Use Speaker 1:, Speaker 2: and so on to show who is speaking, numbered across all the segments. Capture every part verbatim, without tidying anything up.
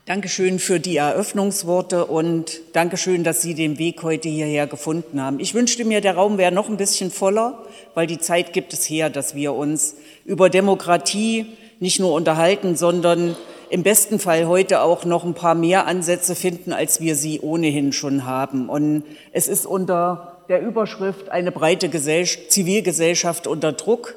Speaker 1: Dankeschön für die Eröffnungsworte und Dankeschön, dass Sie den Weg heute hierher gefunden haben. Ich wünschte mir, der Raum wäre noch ein bisschen voller, weil die Zeit gibt es her, dass wir uns über Demokratie nicht nur unterhalten, sondern im besten Fall heute auch noch ein paar mehr Ansätze finden, als wir sie ohnehin schon haben. Und es ist unter der Überschrift eine breite Gesellschaft, Zivilgesellschaft unter Druck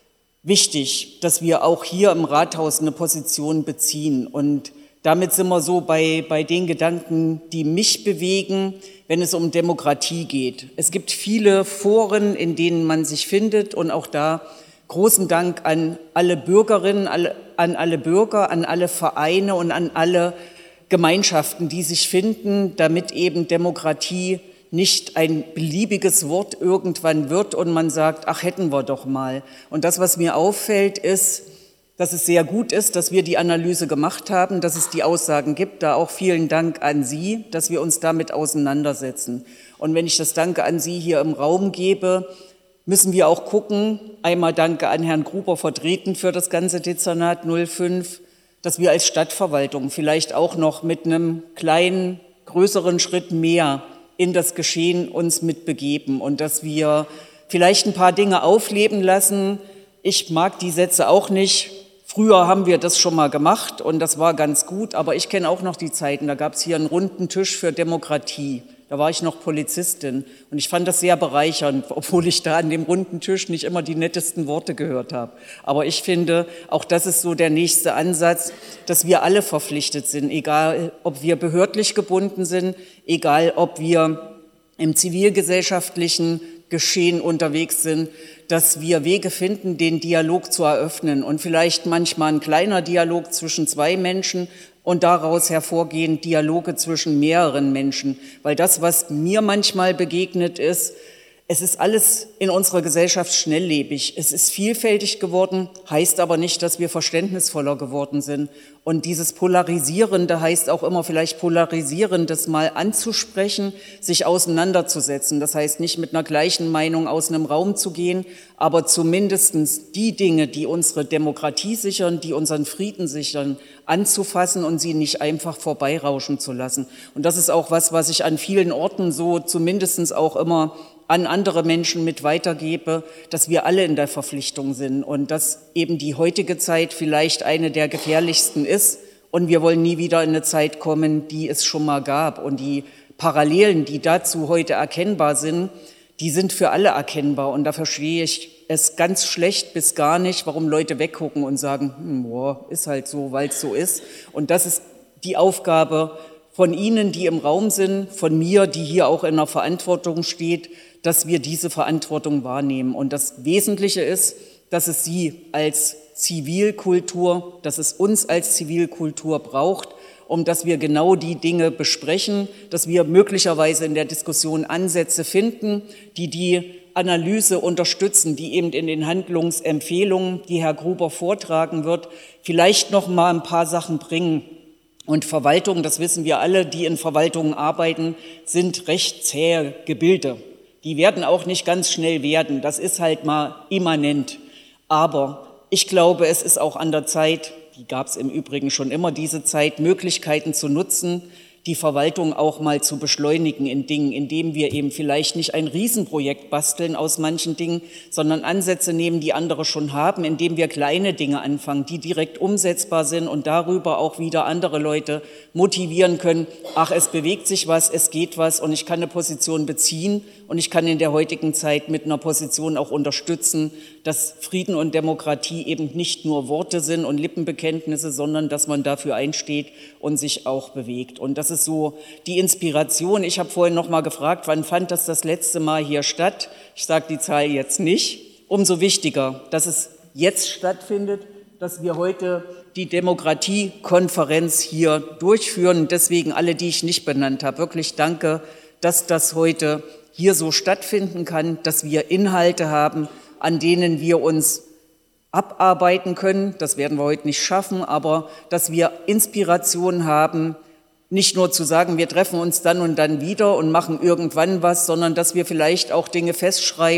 Speaker 1: wichtig, dass wir auch hier im Rathaus eine Position beziehen. Und damit sind wir so bei, bei den Gedanken, die mich bewegen, wenn es um Demokratie geht. Es gibt viele Foren, in denen man sich findet, und auch da großen Dank an alle Bürgerinnen, alle, an alle Bürger, an alle Vereine und an alle Gemeinschaften, die sich finden, damit eben Demokratie nicht ein beliebiges Wort irgendwann wird und man sagt, ach, hätten wir doch mal. Und das, was mir auffällt, ist, dass es sehr gut ist, dass wir die Analyse gemacht haben, dass es die Aussagen gibt. Da auch vielen Dank an Sie, dass wir uns damit auseinandersetzen. Und wenn ich das Danke an Sie hier im Raum gebe, müssen wir auch gucken, einmal Danke an Herrn Gruber vertreten für das ganze Dezernat null fünf, dass wir als Stadtverwaltung vielleicht auch noch mit einem kleinen, größeren Schritt mehr in das Geschehen uns mitbegeben und dass wir vielleicht ein paar Dinge aufleben lassen. Ich mag die Sätze auch nicht. Früher haben wir das schon mal gemacht und das war ganz gut, aber ich kenne auch noch die Zeiten, da gab es hier einen runden Tisch für Demokratie. Da war ich noch Polizistin und ich fand das sehr bereichernd, obwohl ich da an dem runden Tisch nicht immer die nettesten Worte gehört habe. Aber ich finde, auch das ist so der nächste Ansatz, dass wir alle verpflichtet sind, egal ob wir behördlich gebunden sind, egal ob wir im zivilgesellschaftlichen Geschehen unterwegs sind, dass wir Wege finden, den Dialog zu eröffnen und vielleicht manchmal ein kleiner Dialog zwischen zwei Menschen und daraus hervorgehend Dialoge zwischen mehreren Menschen. Weil das, was mir manchmal begegnet ist, es ist alles in unserer Gesellschaft schnelllebig. Es ist vielfältig geworden, heißt aber nicht, dass wir verständnisvoller geworden sind. Und dieses Polarisierende heißt auch immer vielleicht Polarisierendes mal anzusprechen, sich auseinanderzusetzen. Das heißt nicht mit einer gleichen Meinung aus einem Raum zu gehen, aber zumindestens die Dinge, die unsere Demokratie sichern, die unseren Frieden sichern, anzufassen und sie nicht einfach vorbeirauschen zu lassen. Und das ist auch was, was ich an vielen Orten so zumindestens auch immer an andere Menschen mit weitergebe, dass wir alle in der Verpflichtung sind und dass eben die heutige Zeit vielleicht eine der gefährlichsten ist und wir wollen nie wieder in eine Zeit kommen, die es schon mal gab. Und die Parallelen, die dazu heute erkennbar sind, die sind für alle erkennbar und da verstehe ich es ganz schlecht bis gar nicht, warum Leute weggucken und sagen, hm, boah, ist halt so, weil es so ist. Und das ist die Aufgabe von Ihnen, die im Raum sind, von mir, die hier auch in der Verantwortung steht, dass wir diese Verantwortung wahrnehmen. Und das Wesentliche ist, dass es Sie als Zivilkultur, dass es uns als Zivilkultur braucht, um dass wir genau die Dinge besprechen, dass wir möglicherweise in der Diskussion Ansätze finden, die die Analyse unterstützen, die eben in den Handlungsempfehlungen, die Herr Gruber vortragen wird, vielleicht noch mal ein paar Sachen bringen. Und Verwaltung, das wissen wir alle, die in Verwaltungen arbeiten, sind recht zähe Gebilde. Die werden auch nicht ganz schnell werden, das ist halt mal immanent. Aber ich glaube, es ist auch an der Zeit, die gab es im Übrigen schon immer, diese Zeit, Möglichkeiten zu nutzen, die Verwaltung auch mal zu beschleunigen in Dingen, indem wir eben vielleicht nicht ein Riesenprojekt basteln aus manchen Dingen, sondern Ansätze nehmen, die andere schon haben, indem wir kleine Dinge anfangen, die direkt umsetzbar sind und darüber auch wieder andere Leute motivieren können. Ach, es bewegt sich was, es geht was und ich kann eine Position beziehen und ich kann in der heutigen Zeit mit einer Position auch unterstützen, dass Frieden und Demokratie eben nicht nur Worte sind und Lippenbekenntnisse, sondern dass man dafür einsteht und sich auch bewegt. Und das ist so die Inspiration. Ich habe vorhin noch mal gefragt, wann fand das das letzte Mal hier statt? Ich sage die Zahl jetzt nicht. Umso wichtiger, dass es jetzt stattfindet, dass wir heute die Demokratiekonferenz hier durchführen. Deswegen alle, die ich nicht benannt habe, wirklich danke, dass das heute hier so stattfinden kann, dass wir Inhalte haben, an denen wir uns abarbeiten können. Das werden wir heute nicht schaffen, aber dass wir Inspiration haben, nicht nur zu sagen, wir treffen uns dann und dann wieder und machen irgendwann was, sondern dass wir vielleicht auch Dinge festschreiben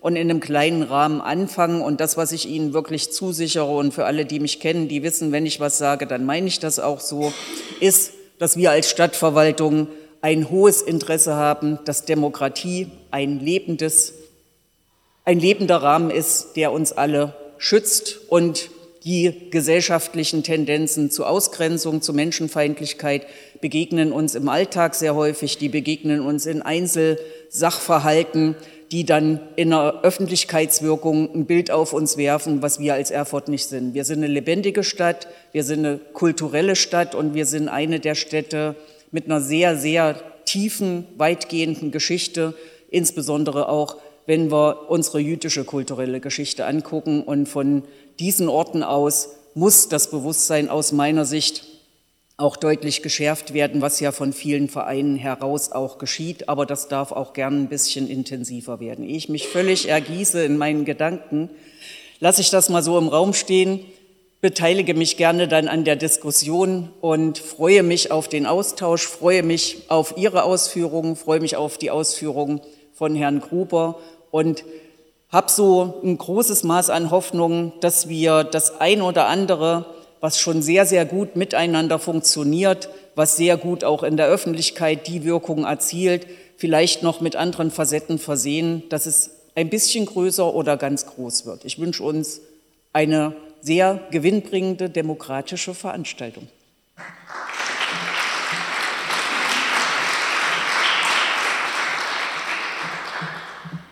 Speaker 1: und in einem kleinen Rahmen anfangen. Und das, was ich Ihnen wirklich zusichere, und für alle, die mich kennen, die wissen, wenn ich was sage, dann meine ich das auch so, ist, dass wir als Stadtverwaltung ein hohes Interesse haben, dass Demokratie ein lebendes, ein lebender Rahmen ist, der uns alle schützt und die gesellschaftlichen Tendenzen zu Ausgrenzung, zu Menschenfeindlichkeit begegnen uns im Alltag sehr häufig, die begegnen uns in Einzelsachverhalten, die dann in einer Öffentlichkeitswirkung ein Bild auf uns werfen, was wir als Erfurt nicht sind. Wir sind eine lebendige Stadt, wir sind eine kulturelle Stadt und wir sind eine der Städte mit einer sehr, sehr tiefen, weitgehenden Geschichte, insbesondere auch, wenn wir unsere jüdische kulturelle Geschichte angucken. Und von diesen Orten aus muss das Bewusstsein aus meiner Sicht auch deutlich geschärft werden, was ja von vielen Vereinen heraus auch geschieht. Aber das darf auch gern ein bisschen intensiver werden. Ehe ich mich völlig ergieße in meinen Gedanken, lasse ich das mal so im Raum stehen, beteilige mich gerne dann an der Diskussion und freue mich auf den Austausch, freue mich auf Ihre Ausführungen, freue mich auf die Ausführungen von Herrn Gruber und habe so ein großes Maß an Hoffnung, dass wir das ein oder andere, was schon sehr, sehr gut miteinander funktioniert, was sehr gut auch in der Öffentlichkeit die Wirkung erzielt, vielleicht noch mit anderen Facetten versehen, dass es ein bisschen größer oder ganz groß wird. Ich wünsche uns eine sehr gewinnbringende demokratische Veranstaltung.